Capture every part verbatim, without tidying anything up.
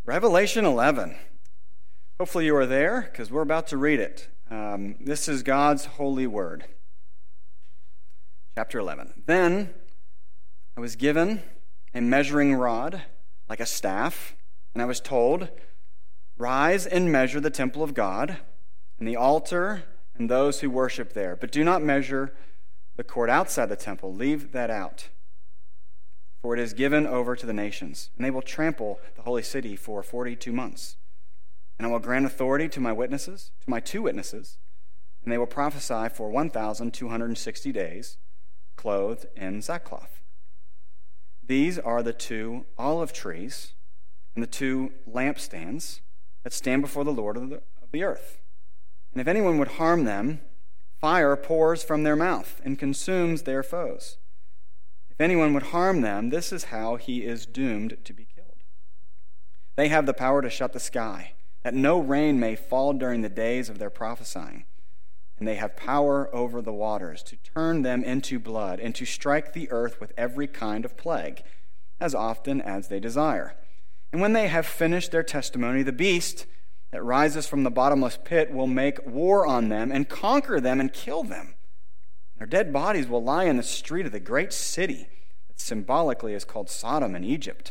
Revelation eleven. Hopefully you are there, because we're about to read it. Um, this is God's holy word. Chapter eleven. Then I was given a measuring rod like a staff, and I was told, "Rise and measure the temple of God, and the altar, and those who worship there. But do not measure the court outside the temple. Leave that out. For it is given over to the nations, and they will trample the holy city for forty-two months. And I will grant authority to my witnesses, to my two witnesses, and they will prophesy for one thousand two hundred sixty days, clothed in sackcloth. These are the two olive trees and the two lampstands that stand before the Lord of the, of the earth. And if anyone would harm them, fire pours from their mouth and consumes their foes. If anyone would harm them, this is how he is doomed to be killed. They have the power to shut the sky, that no rain may fall during the days of their prophesying. And they have power over the waters, to turn them into blood, and to strike the earth with every kind of plague, as often as they desire. And when they have finished their testimony, the beast that rises from the bottomless pit will make war on them, and conquer them, and kill them. Their dead bodies will lie in the street of the great city that symbolically is called Sodom and Egypt,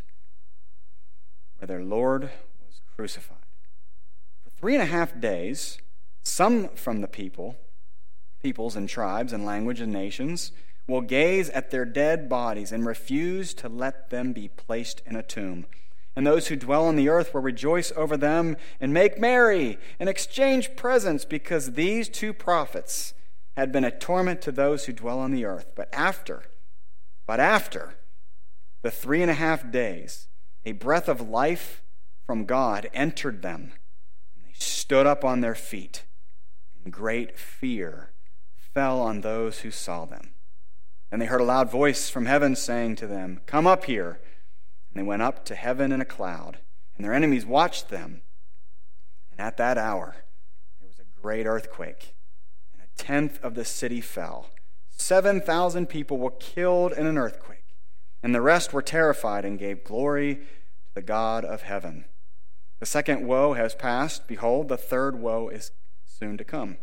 where their Lord was crucified. For three and a half days, some from the people, peoples and tribes and language and nations, will gaze at their dead bodies and refuse to let them be placed in a tomb. And those who dwell on the earth will rejoice over them and make merry and exchange presents, because these two prophets had been a torment to those who dwell on the earth. But after, but after the three and a half days, a breath of life from God entered them, and they stood up on their feet, and great fear fell on those who saw them. And they heard a loud voice from heaven saying to them, "Come up here." And they went up to heaven in a cloud, and their enemies watched them. And at that hour there was a great earthquake, and a tenth of the city fell. Seven thousand people were killed in an earthquake, and the rest were terrified and gave glory to the God of heaven. The second woe has passed. Behold, the third woe is soon to come.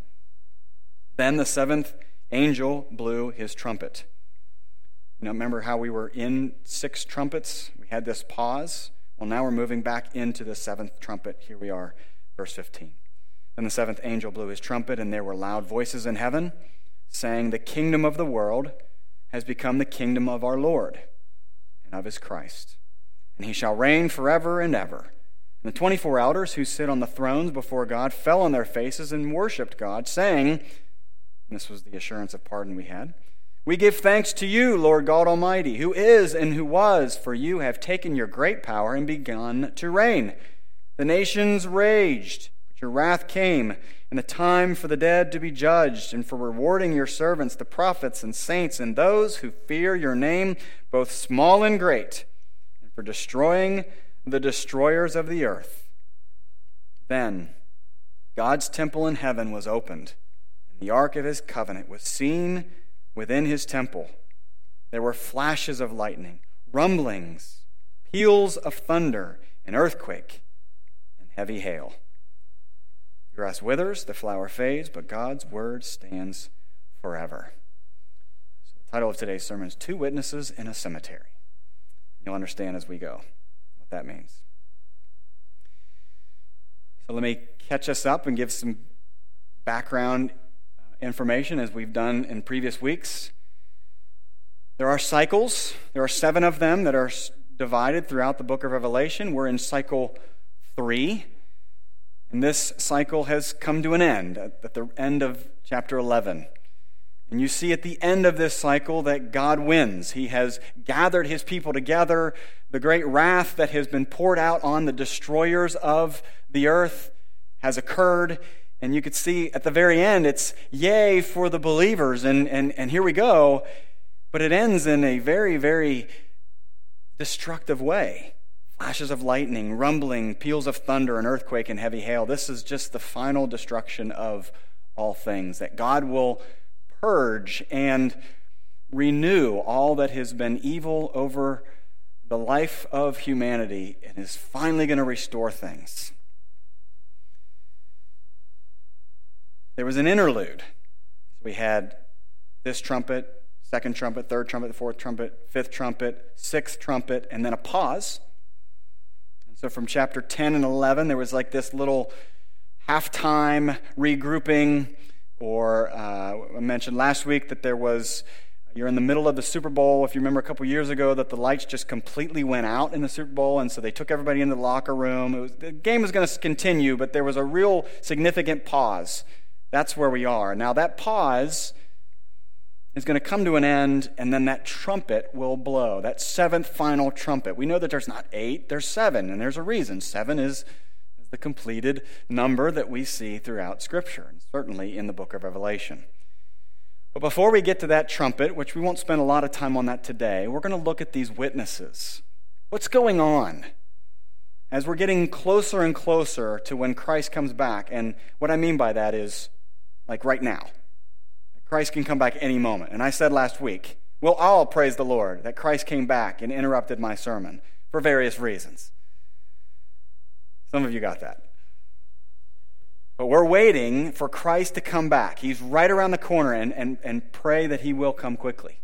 Then the seventh angel blew his trumpet. You know, remember how we were in six trumpets? We had this pause. Well, now we're moving back into the seventh trumpet. Here we are, verse fifteen. Then the seventh angel blew his trumpet, and there were loud voices in heaven, saying, "The kingdom of the world has become the kingdom of our Lord and of his Christ, and he shall reign forever and ever." And the twenty-four elders who sit on the thrones before God fell on their faces and worshipped God, saying, and this was the assurance of pardon we had, "We give thanks to you, Lord God Almighty, who is and who was, for you have taken your great power and begun to reign. The nations raged, but your wrath came, and the time for the dead to be judged, and for rewarding your servants, the prophets and saints, and those who fear your name, both small and great, and for destroying the destroyers of the earth." Then God's temple in heaven was opened, and the ark of his covenant was seen within his temple. There were flashes of lightning, rumblings, peals of thunder, an earthquake, and heavy hail. The grass withers, the flower fades, but God's word stands forever. So the title of today's sermon is Two Witnesses in a Cemetery. You'll understand as we go what that means. So let me catch us up and give some background information as we've done in previous weeks. There are cycles. There are seven of them that are divided throughout the book of Revelation. We're in cycle three, and this cycle has come to an end at the end of chapter eleven. And you see at the end of this cycle that God wins. He has gathered his people together. The great wrath that has been poured out on the destroyers of the earth has occurred. And you could see at the very end, it's yay for the believers, and, and, and here we go. But it ends in a very, very destructive way. Flashes of lightning, rumbling, peals of thunder, an earthquake, and heavy hail. This is just the final destruction of all things, that God will purge and renew all that has been evil over the life of humanity and is finally going to restore things. There was an interlude. So we had this trumpet, second trumpet, third trumpet, fourth trumpet, fifth trumpet, sixth trumpet, and then a pause. And so from chapter ten and eleven, there was like this little halftime regrouping, or uh, I mentioned last week that there was, you're in the middle of the Super Bowl. If you remember a couple years ago, that the lights just completely went out in the Super Bowl, and so they took everybody into the locker room. It was, the game was going to continue, but there was a real significant pause. That's where we are. Now that pause is going to come to an end, and then that trumpet will blow, that seventh final trumpet. We know that there's not eight, there's seven, and there's a reason. Seven is, is the completed number that we see throughout Scripture, and certainly in the book of Revelation. But before we get to that trumpet, which we won't spend a lot of time on that today, we're going to look at these witnesses. What's going on as we're getting closer and closer to when Christ comes back? And what I mean by that is, like right now. Christ can come back any moment. And I said last week, we'll all praise the Lord that Christ came back and interrupted my sermon for various reasons. Some of you got that. But we're waiting for Christ to come back. He's right around the corner, and, and, and pray that he will come quickly.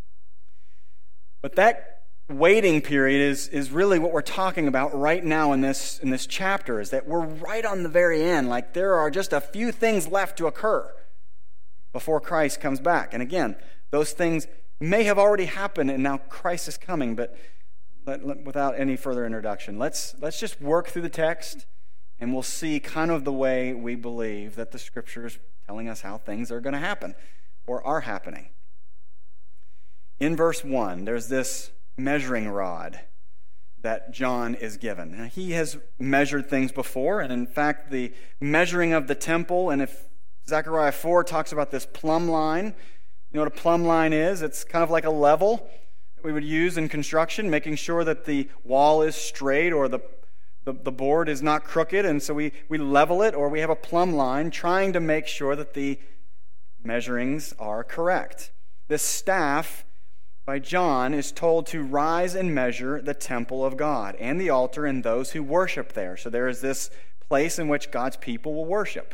But that waiting period is, is really what we're talking about right now in this, in this chapter, is that we're right on the very end. Like there are just a few things left to occur before Christ comes back. And again, those things may have already happened, and now Christ is coming, but let, let, without any further introduction, let's, let's just work through the text, and we'll see kind of the way we believe that the Scripture is telling us how things are going to happen or are happening. In verse one, there's this measuring rod that John is given. Now, he has measured things before, and in fact, the measuring of the temple, and if Zechariah four talks about this plumb line, you know what a plumb line is? It's kind of like a level that we would use in construction, making sure that the wall is straight or the The, the board is not crooked, and so we, we level it, or we have a plumb line trying to make sure that the measurings are correct. This staff by John is told to rise and measure the temple of God and the altar and those who worship there. So there is this place in which God's people will worship.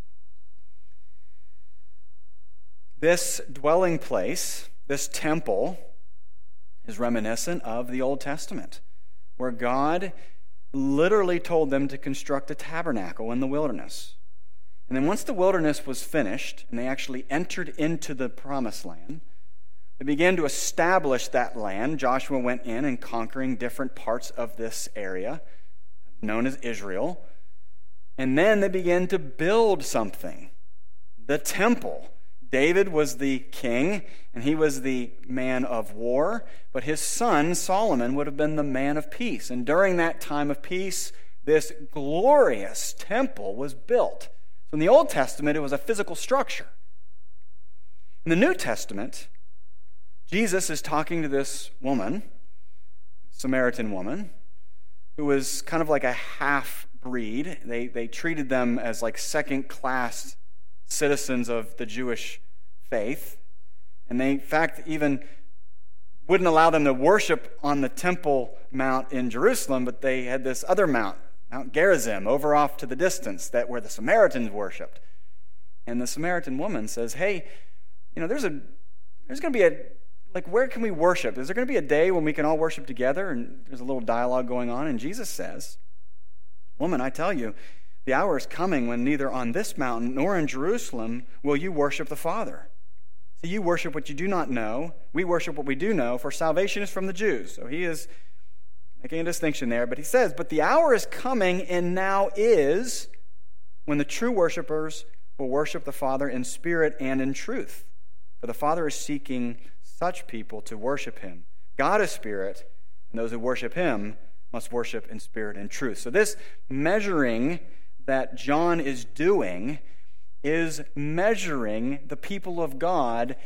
This dwelling place, this temple, is reminiscent of the Old Testament, where God literally told them to construct a tabernacle in the wilderness. And then once the wilderness was finished, and they actually entered into the promised land, they began to establish that land. Joshua went in and conquering different parts of this area, known as Israel. And then they began to build something, the temple. David was the king, and he was the man of war, but his son, Solomon, would have been the man of peace. And during that time of peace, this glorious temple was built. So in the Old Testament, it was a physical structure. In the New Testament, Jesus is talking to this woman, Samaritan woman, who was kind of like a half-breed. They, they treated them as like second-class citizens of the Jewish faith. And they, in fact, even wouldn't allow them to worship on the Temple Mount in Jerusalem, but they had this other mount, Mount Gerizim, over off to the distance, that where the Samaritans worshipped. And the Samaritan woman says, hey, you know, there's a there's going to be a, like, where can we worship? Is there going to be a day when we can all worship together? And there's a little dialogue going on, and Jesus says, woman, I tell you, the hour is coming when neither on this mountain nor in Jerusalem will you worship the Father. So you worship what you do not know. We worship what we do know, for salvation is from the Jews. So he is making a distinction there. But he says, but the hour is coming and now is when the true worshipers will worship the Father in spirit and in truth. For the Father is seeking such people to worship him. God is spirit, and those who worship him must worship in spirit and truth. So this measuring that John is doing is measuring the people of God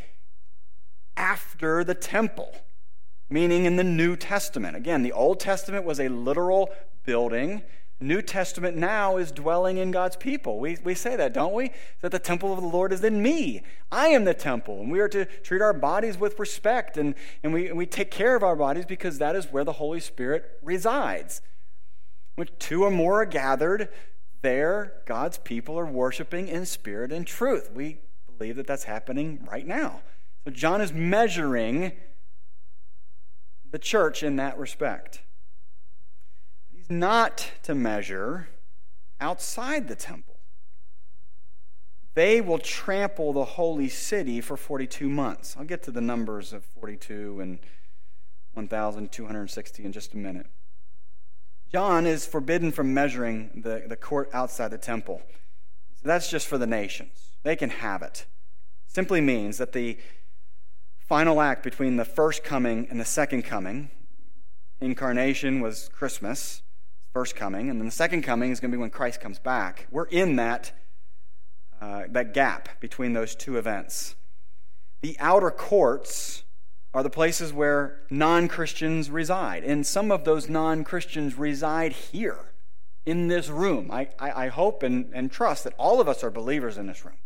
after the temple, meaning in the New Testament. Again, the Old Testament was a literal building New Testament now is dwelling in God's people. We, we say that, don't we? That the temple of the Lord is in me. I am the temple, and we are to treat our bodies with respect, and, and, we, and we take care of our bodies because that is where the Holy Spirit resides. When two or more are gathered, there God's people are worshiping in spirit and truth. We believe that that's happening right now. So John is measuring the church in that respect. He's not to measure outside the temple. They will trample the holy city for forty-two months. I'll get to the numbers of forty-two and one thousand two hundred sixty in just a minute. John is forbidden from measuring the, the court outside the temple. So that's just for the nations. They can have it. Simply means that the final act between the first coming and the second coming, incarnation was Christmas, first coming, and then the second coming is going to be when Christ comes back. We're in that, uh, that gap between those two events. The outer courts are the places where non-Christians reside. And some of those non-Christians reside here, in this room. I, I, I hope and, and trust that all of us are believers in this room.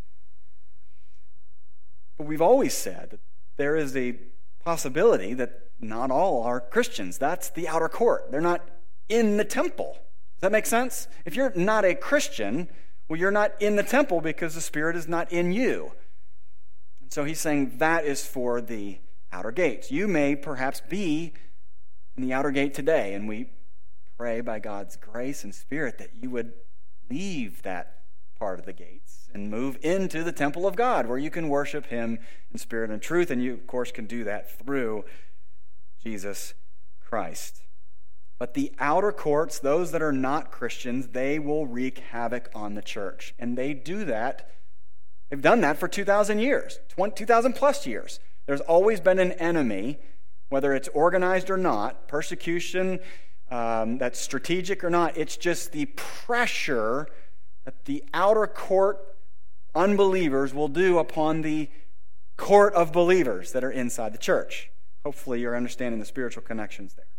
But we've always said that there is a possibility that not all are Christians. That's the outer court. They're not in the temple. Does that make sense? If you're not a Christian, well, you're not in the temple because the Spirit is not in you. And so he's saying that is for the outer gates. You may perhaps be in the outer gate today, and we pray by God's grace and Spirit that you would leave that part of the gates and move into the temple of God, where you can worship him in spirit and truth, and you, of course, can do that through Jesus Christ. But the outer courts, those that are not Christians, they will wreak havoc on the church, and they do that. They've done that for two thousand years, two thousand plus years. There's always been an enemy, whether it's organized or not, persecution um, that's strategic or not. It's just the pressure that the outer court unbelievers will do upon the court of believers that are inside the church. Hopefully you're understanding the spiritual connections there.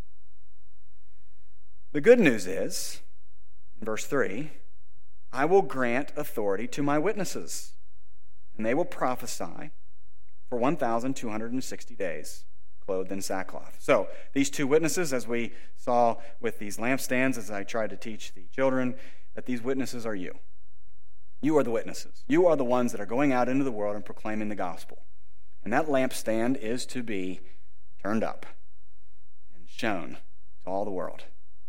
The good news is, in verse three, I will grant authority to my witnesses, and they will prophesy for one thousand two hundred sixty days, clothed in sackcloth. So these two witnesses, as we saw with these lampstands, as I tried to teach the children, that these witnesses are you. You are the witnesses. You are the ones that are going out into the world and proclaiming the gospel. And that lampstand is to be turned up and shown to all the world.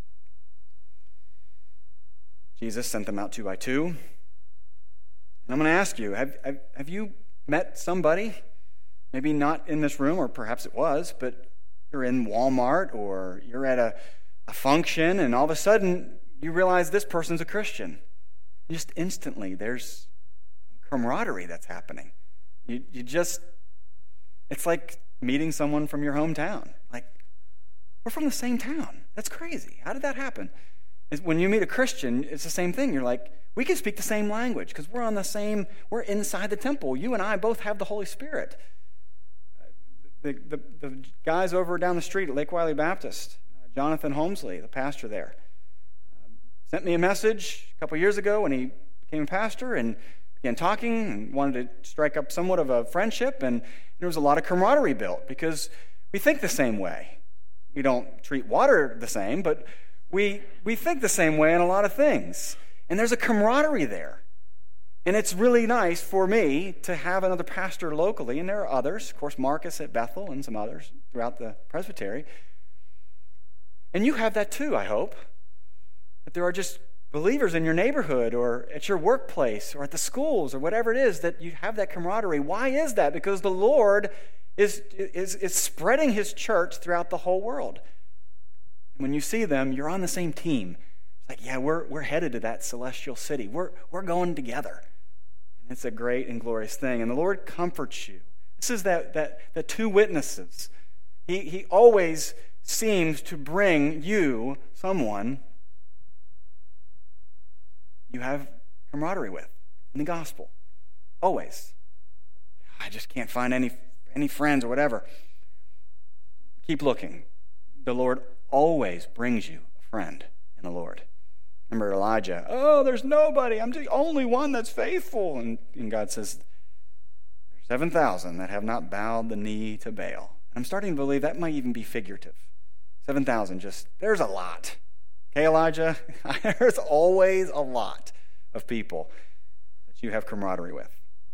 Jesus sent them out two by two. And I'm going to ask you, have, have, have you met somebody, maybe not in this room, or perhaps it was, but you're in Walmart or you're at a, a function, and all of a sudden you realize this person's a Christian. And just instantly there's camaraderie that's happening. You, you just, it's like meeting someone from your hometown. Like, we're from the same town. That's crazy. How did that happen? It's when you meet a Christian, it's the same thing. You're like, we can speak the same language because we're on the same, we're inside the temple. You and I both have the Holy Spirit. The, the, the guys over down the street at Lake Wiley Baptist, uh, Jonathan Holmesley, the pastor there, uh, sent me a message a couple years ago when he became a pastor and began talking and wanted to strike up somewhat of a friendship, and there was a lot of camaraderie built because we think the same way. We don't treat water the same, but we we think the same way in a lot of things. And there's a camaraderie there. And it's really nice for me to have another pastor locally, and there are others, of course, Marcus at Bethel and some others throughout the presbytery. And you have that too, I hope, that there are just believers in your neighborhood or at your workplace or at the schools or whatever it is, that you have that camaraderie. Why is that? Because the Lord is, is, is spreading his church throughout the whole world. And when you see them, you're on the same team. It's like, yeah, we're we're headed to that celestial city. We're we're going together. And it's a great and glorious thing. And the Lord comforts you. This is that that the two witnesses. He he always seems to bring you someone you have camaraderie with in the gospel. Always. I just can't find any any friends or whatever. Keep looking. The Lord always brings you a friend in in the Lord. Remember Elijah, oh, there's nobody. I'm the only one that's faithful. And, and God says, there's seven thousand that have not bowed the knee to Baal. And I'm starting to believe that might even be figurative. seven thousand, just, there's a lot. Okay, Elijah? There's always a lot of people that you have camaraderie with.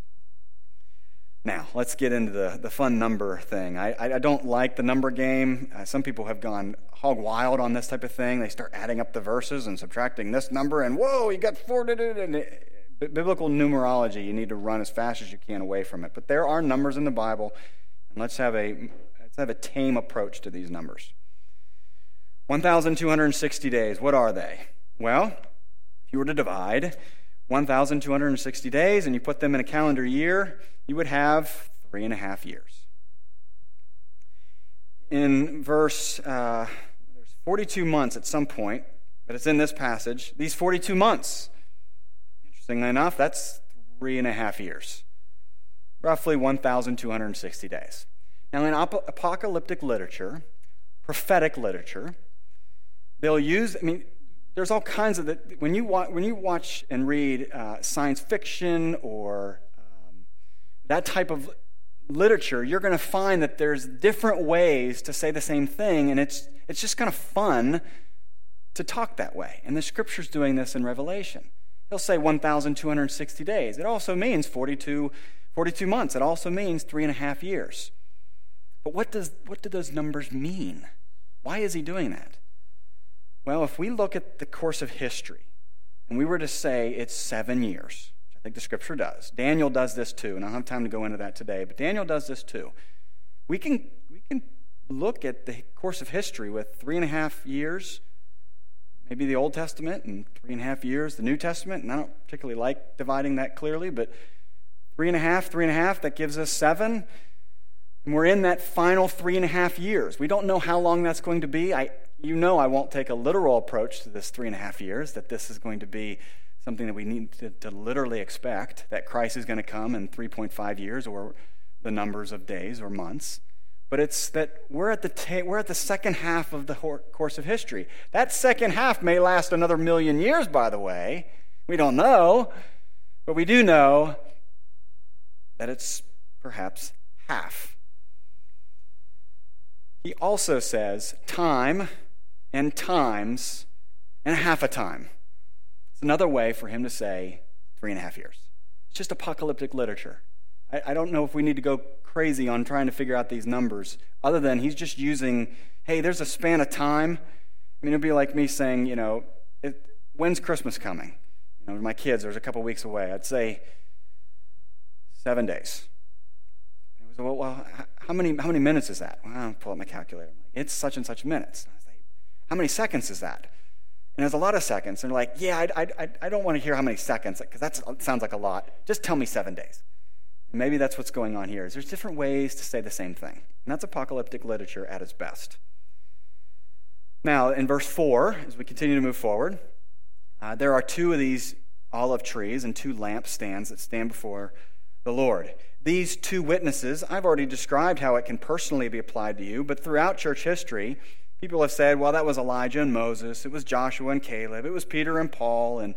Now, let's get into the, the fun number thing. I, I don't like the number game. Uh, some people have gone hog wild on this type of thing. They start adding up the verses and subtracting this number, and whoa, you got four. And it, biblical numerology, you need to run as fast as you can away from it. But there are numbers in the Bible, and let's have a let's have a tame approach to these numbers. one thousand two hundred sixty days, what are they? Well, if you were to divide one thousand two hundred sixty days and you put them in a calendar year, you would have three and a half years. In verse, uh, there's forty-two months at some point, but it's in this passage. These forty-two months, interestingly enough, that's three and a half years. Roughly one thousand two hundred sixty days. Now, in ap- apocalyptic literature, prophetic literature, they'll use, I mean, there's all kinds of, the, when you watch, when you watch and read uh, science fiction or um, that type of literature, you're going to find that there's different ways to say the same thing, and it's it's just kind of fun to talk that way. And the Scripture's doing this in Revelation. He'll say one thousand two hundred sixty days. It also means forty-two, forty-two months. It also means three and a half years. But what does what do those numbers mean? Why is he doing that? Well, if we look at the course of history, and we were to say it's seven years, which I think the Scripture does. Daniel does this too, and I don't have time to go into that today, but Daniel does this too. We can we can look at the course of history with three and a half years, maybe the Old Testament, and three and a half years, the New Testament, and I don't particularly like dividing that clearly, but three and a half, three and a half, that gives us seven. And we're in that final three and a half years. We don't know how long that's going to be. I, you know I won't take a literal approach to this three and a half years, that this is going to be something that we need to, to literally expect, that Christ is going to come in three point five years or the numbers of days or months. But it's that we're at the ta- we're at the second half of the hor- course of history. That second half may last another million years, by the way. We don't know, but we do know that it's perhaps half. He also says time and times and half a time. It's another way for him to say three and a half years. It's just apocalyptic literature. I, I don't know if we need to go crazy on trying to figure out these numbers, other than he's just using, hey, there's a span of time. I mean, it'd be like me saying, you know, it, when's Christmas coming? You know, my kids, there's a couple weeks away. I'd say seven days. Well, well, how many how many minutes is that? Well, I'll pull up my calculator. I'm like, it's such and such minutes. I was like, how many seconds is that? And there's a lot of seconds. And they're like, yeah, I, I, I don't want to hear how many seconds, because that sounds like a lot. Just tell me seven days. And maybe that's what's going on here. Is there's different ways to say the same thing. And that's apocalyptic literature at its best. Now, in verse four, as we continue to move forward, uh, there are two of these olive trees and two lampstands that stand before the Lord. These two witnesses, I've already described how it can personally be applied to you, but throughout church history, people have said, well, that was Elijah and Moses, it was Joshua and Caleb, it was Peter and Paul, and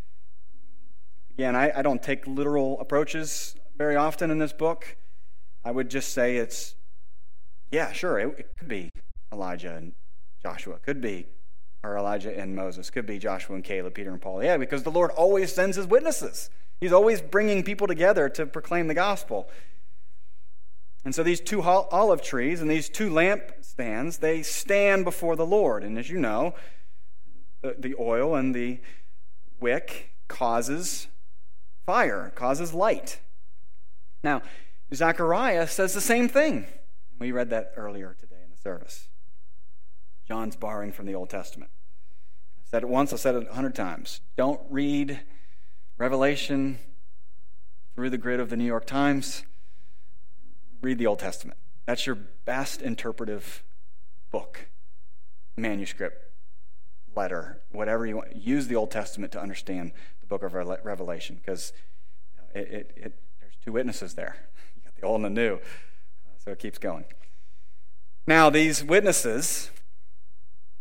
again, I, I don't take literal approaches very often in this book. I would just say it's, yeah, sure, it, it could be Elijah and Joshua, could be, or Elijah and Moses, could be Joshua and Caleb, Peter and Paul. Yeah, because the Lord always sends his witnesses. He's always bringing people together to proclaim the gospel. And so these two olive trees and these two lampstands, they stand before the Lord. And as you know, the, the oil and the wick causes fire, causes light. Now, Zechariah says the same thing. We read that earlier today in the service. John's borrowing from the Old Testament. I said it once, I said it a hundred times. Don't read Revelation through the grid of the New York Times. Read the Old Testament. That's your best interpretive book, manuscript, letter, whatever you want. Use the Old Testament to understand the book of Revelation, because it, it, it, there's two witnesses there. You got the old and the new, so it keeps going. Now, these witnesses,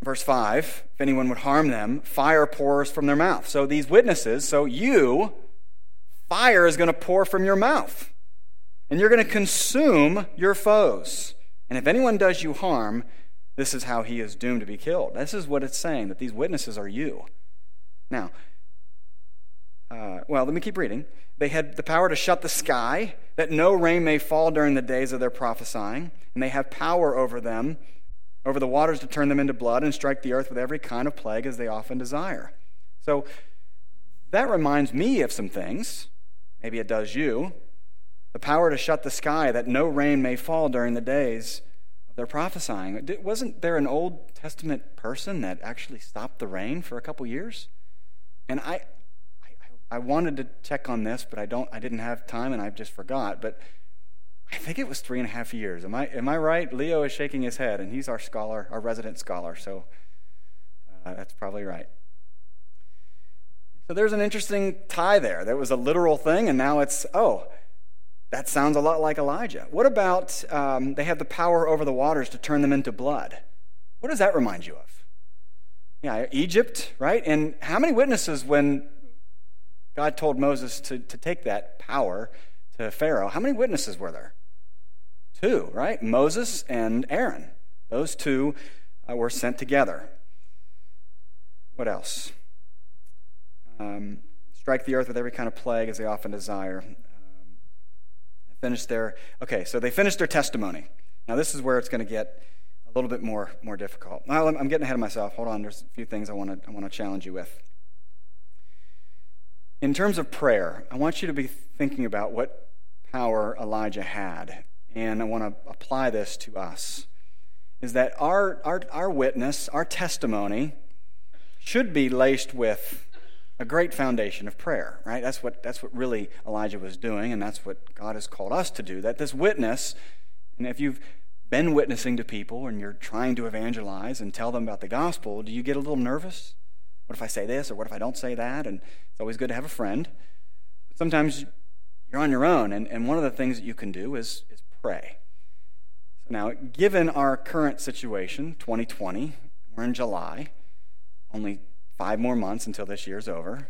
Verse five, if anyone would harm them, fire pours from their mouth. So these witnesses, so you, fire is going to pour from your mouth. And you're going to consume your foes. And if anyone does you harm, this is how he is doomed to be killed. This is what it's saying, that these witnesses are you. Now, uh, well, let me keep reading. They had the power to shut the sky, that no rain may fall during the days of their prophesying. And they have power over them, over the waters to turn them into blood and strike the earth with every kind of plague as they often desire. So that reminds me of some things. Maybe it does you. The power to shut the sky, that no rain may fall during the days of their prophesying. Wasn't there an Old Testament person that actually stopped the rain for a couple years? And I, I, I wanted to check on this, but I don't. I didn't have time, and I just forgot. But I think it was three and a half years. Am I? Am I right? Leo is shaking his head, and he's our scholar, our resident scholar. So uh, that's probably right. So there's an interesting tie there. There was a literal thing, and now it's oh. That sounds a lot like Elijah. What about um, they have the power over the waters to turn them into blood? What does that remind you of? Yeah, Egypt, right? And how many witnesses when God told Moses to, to take that power to Pharaoh, how many witnesses were there? Two, right? Moses and Aaron. Those two uh, were sent together. What else? Um, strike the earth with every kind of plague as they often desire. Finished their, okay, so they finished their testimony. Now this is where it's going to get a little bit more, more difficult. Well, I'm getting ahead of myself. Hold on, there's a few things I want to I want to challenge you with. In terms of prayer, I want you to be thinking about what power Elijah had, and I want to apply this to us. Is that our our our witness, our testimony, should be laced with a great foundation of prayer, right? That's what that's what really Elijah was doing, and that's what God has called us to do. That this witness, and if you've been witnessing to people and you're trying to evangelize and tell them about the gospel, do you get a little nervous? What if I say this, or what if I don't say that? And it's always good to have a friend. But sometimes you're on your own, and, and one of the things that you can do is, is pray. So now, given our current situation, twenty twenty, we're in July, only five more months until this year's over.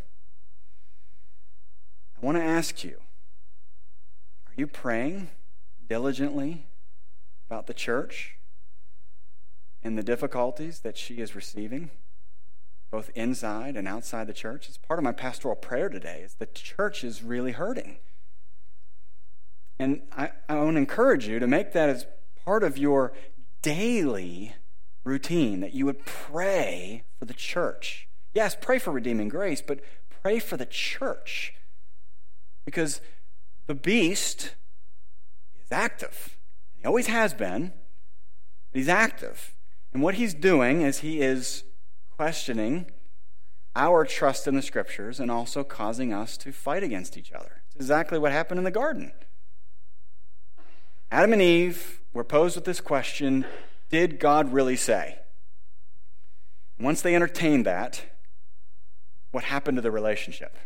I want to ask you, are you praying diligently about the church and the difficulties that she is receiving, both inside and outside the church? It's part of my pastoral prayer today, is the church is really hurting. And I, I want to encourage you to make that as part of your daily routine, that you would pray for the church. Yes, pray for redeeming grace, but pray for the church. Because the beast is active. He always has been, but he's active. And what he's doing is he is questioning our trust in the Scriptures and also causing us to fight against each other. It's exactly what happened in the garden. Adam and Eve were posed with this question, did God really say? And once they entertained that, what happened to the relationship?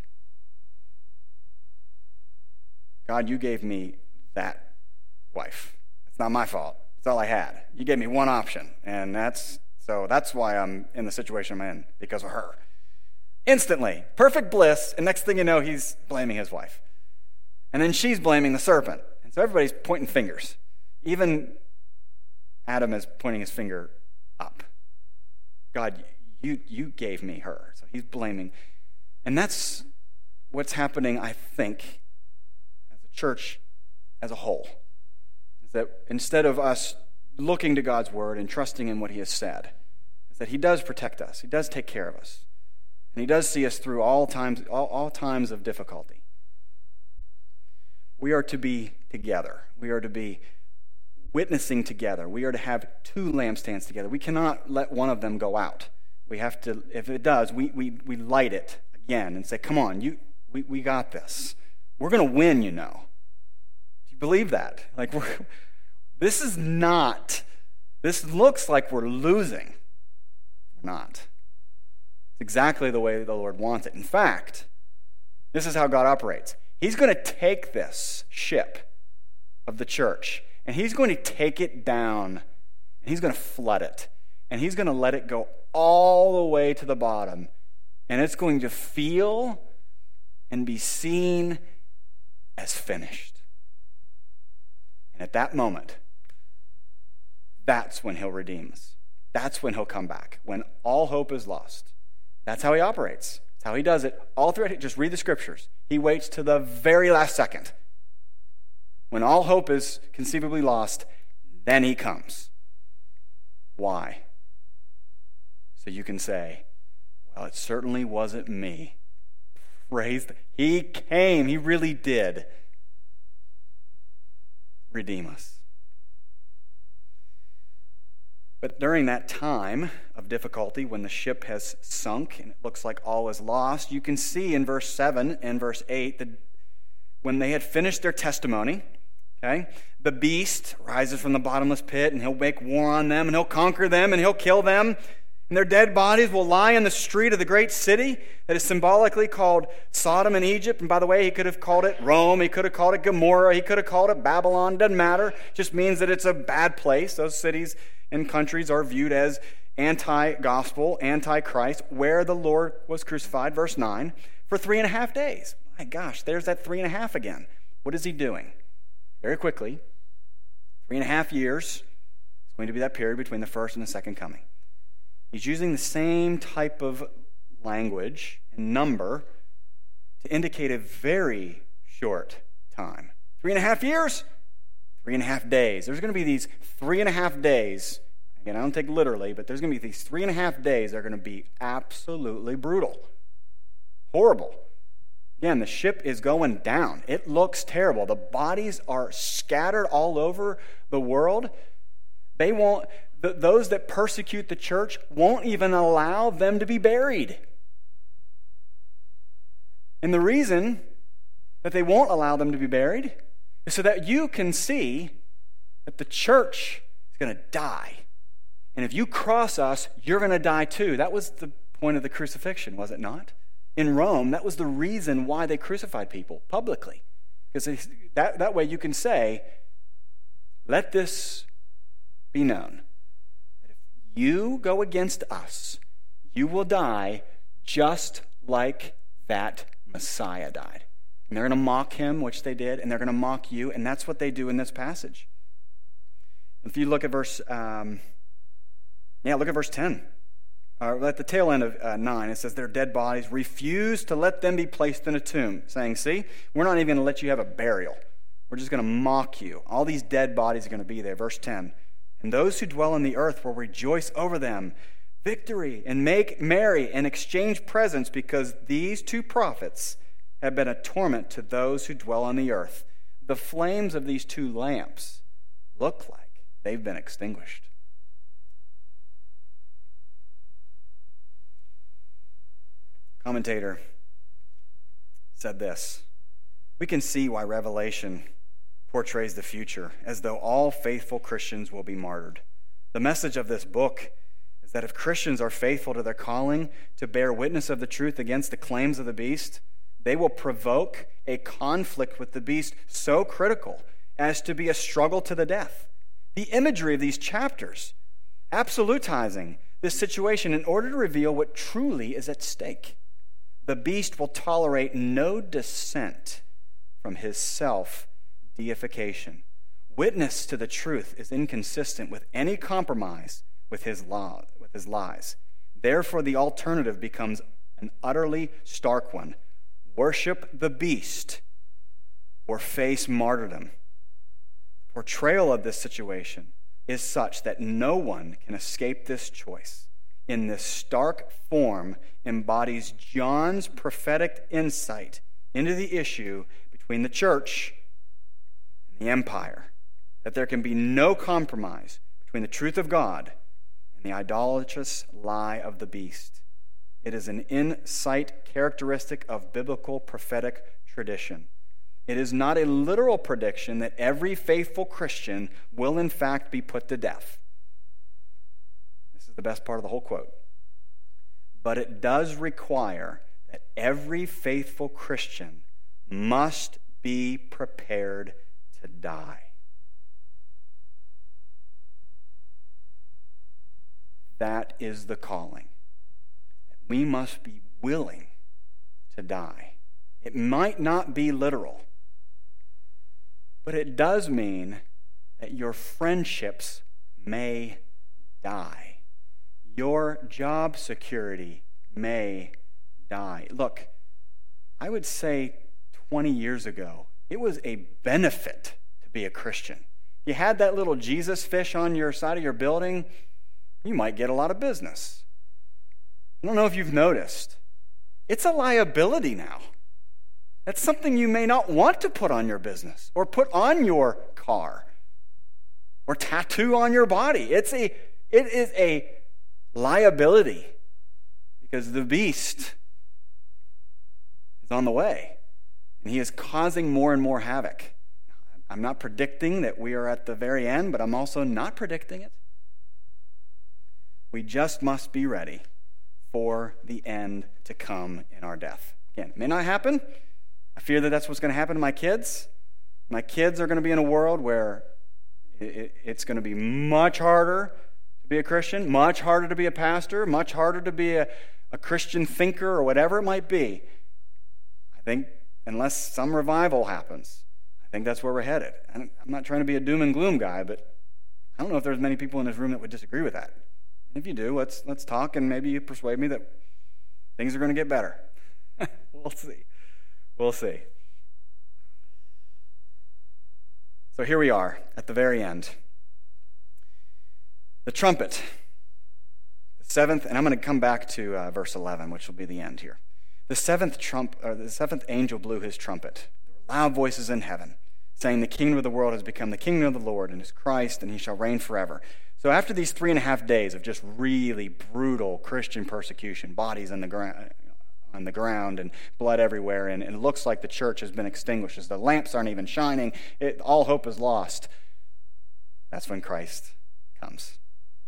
God, you gave me that wife. It's not my fault. It's all I had. You gave me one option, and that's so that's why I'm in the situation I'm in, because of her. Instantly, perfect bliss, and next thing you know, he's blaming his wife. And then she's blaming the serpent. And so everybody's pointing fingers. Even Adam is pointing his finger up. God, you you gave me her. So he's blaming. And that's what's happening, I think, as a church as a whole. Is that instead of us looking to God's word and trusting in what he has said, is that he does protect us. He does take care of us. And he does see us through all times, all, all times of difficulty. We are to be together. We are to be witnessing together. We are to have two lampstands together. We cannot let one of them go out. We have to, if it does, we we we light it again and say, come on, you we, we got this. We're going to win, you know. Do you believe that? Like, we're, this is not, this looks like we're losing. We're not. It's exactly the way the Lord wants it. In fact, this is how God operates. He's going to take this ship of the church, and he's going to take it down, and he's going to flood it, and he's going to let it go all the way to the bottom. And it's going to feel and be seen as finished. And at that moment, that's when he'll redeem us. That's when he'll come back, when all hope is lost. That's how he operates. That's how he does it. All through it, just read the scriptures. He waits to the very last second. When all hope is conceivably lost, then he comes. Why? So you can say, well, it certainly wasn't me. Praise the, he came. He really did redeem us. But during that time of difficulty, when the ship has sunk and it looks like all is lost, you can see in verse seven and verse eight that when they had finished their testimony, okay, the beast rises from the bottomless pit and he'll make war on them and he'll conquer them and he'll kill them. And their dead bodies will lie in the street of the great city that is symbolically called Sodom and Egypt. And by the way, he could have called it Rome. He could have called it Gomorrah. He could have called it Babylon. Doesn't matter. It just means that it's a bad place. Those cities and countries are viewed as anti-gospel, anti-Christ, where the Lord was crucified, verse nine, for three and a half days. My gosh, there's that three and a half again. What is he doing? Very quickly, three and a half years is going to be that period between the first and the second coming. He's using the same type of language and number to indicate a very short time. Three and a half years, three and a half days. There's going to be these three and a half days. Again, I don't take literally, but there's going to be these three and a half days that are going to be absolutely brutal. Horrible. Again, the ship is going down. It looks terrible. The bodies are scattered all over the world. They won't, th- those that persecute the church won't even allow them to be buried. And the reason that they won't allow them to be buried is so that you can see that the church is going to die. And if you cross us, you're going to die too. That was the point of the crucifixion, was it not? In Rome, that was the reason why they crucified people publicly. Because that, that way you can say, let this be known. That if you go against us, you will die just like that Messiah died. And they're going to mock him, which they did, and they're going to mock you, and that's what they do in this passage. If you look at verse, um, yeah, look at verse ten. Uh, at the tail end of uh, nine, it says, their dead bodies refuse to let them be placed in a tomb, saying, see, we're not even going to let you have a burial. We're just going to mock you. All these dead bodies are going to be there. Verse ten, and those who dwell on the earth will rejoice over them, victory, and make merry and exchange presents, because these two prophets have been a torment to those who dwell on the earth. The flames of these two lamps look like they've been extinguished. Commentator said this: we can see why Revelation portrays the future as though all faithful Christians will be martyred. The message of this book is that if Christians are faithful to their calling to bear witness of the truth against the claims of the beast, they will provoke a conflict with the beast so critical as to be a struggle to the death. The imagery of these chapters absolutizing this situation in order to reveal what truly is at stake. The beast will tolerate no dissent from his self-deification. Witness to the truth is inconsistent with any compromise with his law, with his lies. Therefore, the alternative becomes an utterly stark one: worship the beast or face martyrdom. The portrayal of this situation is such that no one can escape this choice. In this stark form embodies John's prophetic insight into the issue between the church and the empire, that there can be no compromise between the truth of God and the idolatrous lie of the beast. It is an insight characteristic of biblical prophetic tradition. It is not a literal prediction that every faithful Christian will in fact be put to death. This is the best part of the whole quote. But it does require that every faithful Christian must be prepared to die. that is the calling. We must be willing to die. It might not be literal, but it does mean that your friendships may die. Your job security may die. Look, I would say twenty years ago, it was a benefit to be a Christian. If you had that little Jesus fish on your side of your building, you might get a lot of business. I don't know if you've noticed. It's a liability now. That's something you may not want to put on your business or put on your car or tattoo on your body. It's a, it is a liability because the beast is on the way and he is causing more and more havoc. I'm not predicting that we are at the very end, but I'm also not predicting it. We just must be ready for the end to come in our death. Again, it may not happen. I fear that that's what's going to happen to my kids. My kids are going to be in a world where it's going to be much harder to be a Christian, much harder to be a pastor, much harder to be a, a Christian thinker or whatever it might be. I think unless some revival happens, I think that's where we're headed. I'm not trying to be a doom and gloom guy, but I don't know if there's many people in this room that would disagree with that. If you do, let's let's talk and maybe you persuade me that things are going to get better. We'll see. We'll see. So here we are at the very end. The trumpet. The seventh, and I'm going to come back to uh, verse eleven, which will be the end here. The seventh trump, or the seventh angel blew his trumpet. There were loud voices in heaven, saying, "The kingdom of the world has become the kingdom of the Lord, and his Christ, and he shall reign forever." So after these three and a half days of just really brutal Christian persecution, bodies on the ground, on the ground and blood everywhere, and, and it looks like the church has been extinguished, as the lamps aren't even shining, it, all hope is lost. That's when Christ comes.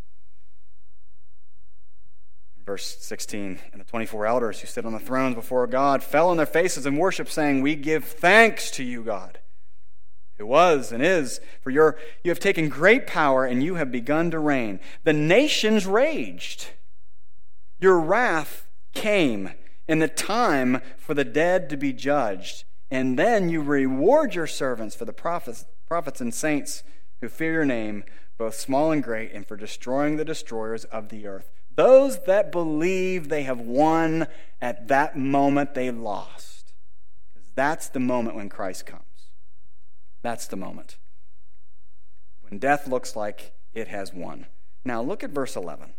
In verse sixteen, and the twenty-four elders who sit on the thrones before God fell on their faces and worshiped, saying, "We give thanks to you, God, who was and is, for your you have taken great power and you have begun to reign. The nations raged. Your wrath came, and the time for the dead to be judged. And then you reward your servants for the prophets, prophets and saints who fear your name, both small and great, and for destroying the destroyers of the earth." Those that believe they have won, at that moment they lost. Because that's the moment when Christ comes. That's the moment when death looks like it has won. Now look at verse eleven.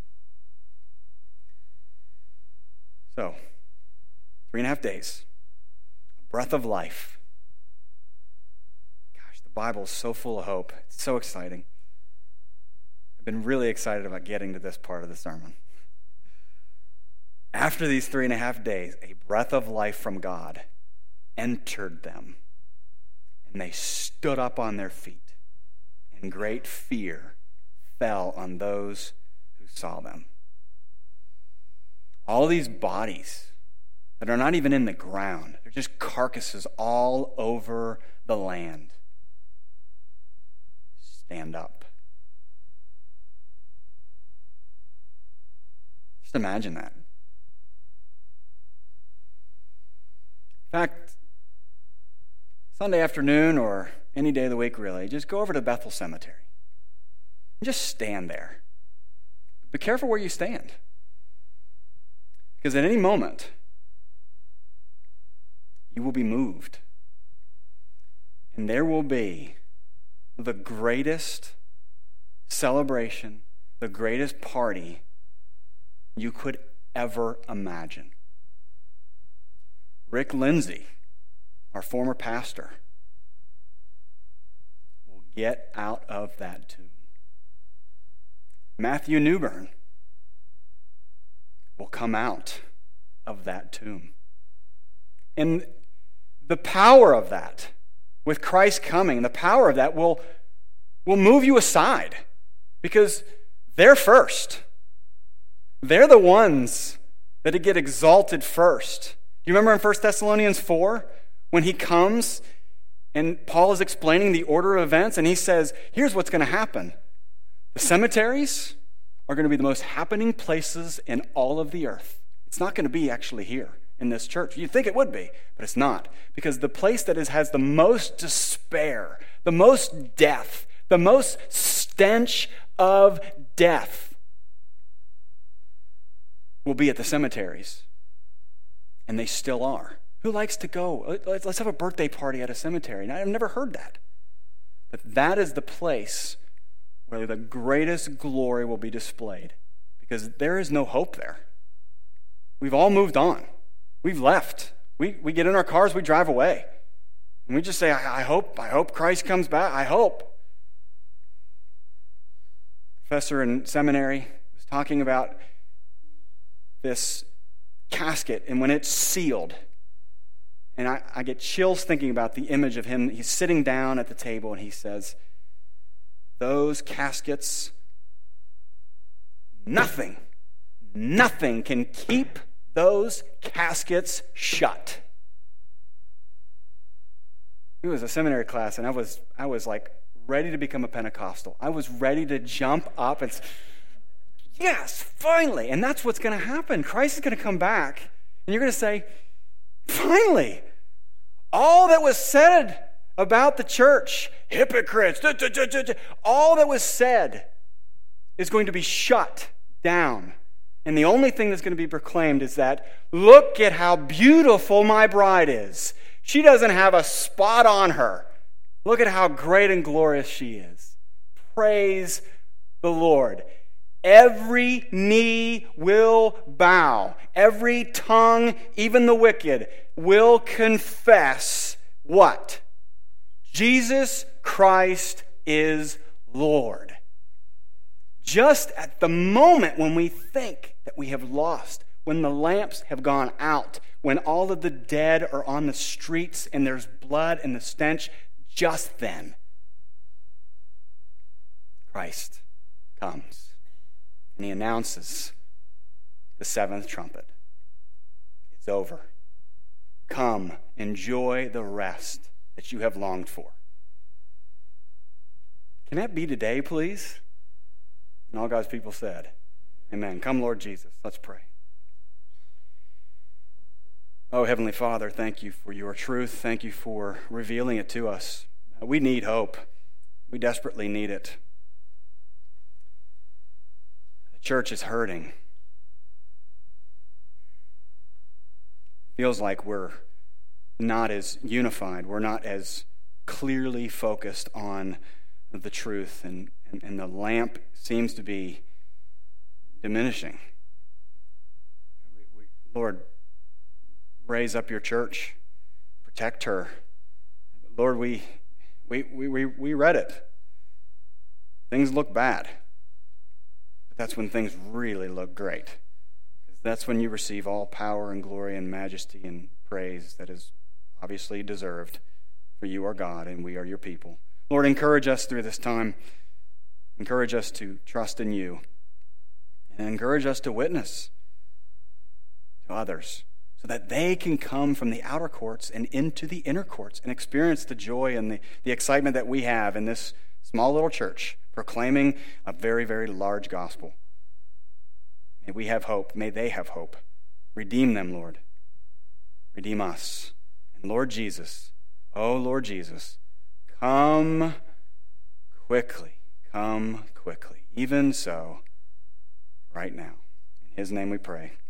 So, three and a half days, a breath of life. Gosh, the Bible is so full of hope. It's so exciting. I've been really excited about getting to this part of the sermon. After these three and a half days, a breath of life from God entered them. And they stood up on their feet, and great fear fell on those who saw them. All these bodies that are not even in the ground, they're just carcasses all over the land, stand up. Just imagine that. In fact, Sunday afternoon or any day of the week, really, just go over to Bethel Cemetery and just stand there. Be careful where you stand, because at any moment, you will be moved, and there will be the greatest celebration, the greatest party you could ever imagine. Rick Lindsay, our former pastor, will get out of that tomb. Matthew Newbern will come out of that tomb. And the power of that, with Christ coming, the power of that will, will move you aside, because they're first. They're the ones that get exalted first. You remember in First Thessalonians four? When he comes and Paul is explaining the order of events, and he says, here's what's going to happen. The cemeteries are going to be the most happening places in all of the earth. It's not going to be actually here in this church. You'd think it would be, but it's not. Because the place that is, has the most despair, the most death, the most stench of death will be at the cemeteries. And they still are. Who likes to go? Let's have a birthday party at a cemetery. And I've never heard that. But that is the place where the greatest glory will be displayed. Because there is no hope there. We've all moved on. We've left. We, we get in our cars, we drive away. And we just say, I, I hope, I hope Christ comes back. I hope. Professor in seminary was talking about this casket, and when it's sealed, and I, I get chills thinking about the image of him. He's sitting down at the table, and he says, those caskets, nothing, nothing can keep those caskets shut. It was a seminary class, and I was I was like ready to become a Pentecostal. I was ready to jump up and say, yes, finally. And that's what's going to happen. Christ is going to come back, and you're going to say, finally, all that was said about the church, hypocrites, da, da, da, da, da, all that was said is going to be shut down. And the only thing that's going to be proclaimed is that, look at how beautiful my bride is. She doesn't have a spot on her. Look at how great and glorious she is. Praise the Lord. Every knee will bow. Every tongue, even the wicked, will confess what? Jesus Christ is Lord. Just at the moment when we think that we have lost, when the lamps have gone out, when all of the dead are on the streets and there's blood and the stench, just then, Christ comes and he announces the seventh trumpet. It's over. Come, enjoy the rest that you have longed for. Can that be today, please? And all God's people said, amen. Come, Lord Jesus. Let's pray. Oh, Heavenly Father, thank you for your truth. Thank you for revealing it to us. We need hope. We desperately need it. The church is hurting. Feels like we're not as unified. We're not as clearly focused on the truth, and, and, and the lamp seems to be diminishing. We, we, Lord, raise up your church, protect her. Lord, we we we we, we read it. Things look bad, but that's when things really look great. Because that's when you receive all power and glory and majesty and praise that is obviously deserved. For you are God and we are your people. Lord, encourage us through this time. Encourage us to trust in you. And encourage us to witness to others so that they can come from the outer courts and into the inner courts and experience the joy and the, the excitement that we have in this small little church proclaiming a very, very large gospel. May we have hope. May they have hope. Redeem them, Lord. Redeem us. And Lord Jesus, oh Lord Jesus, come quickly. Come quickly. Even so, right now. In his name we pray.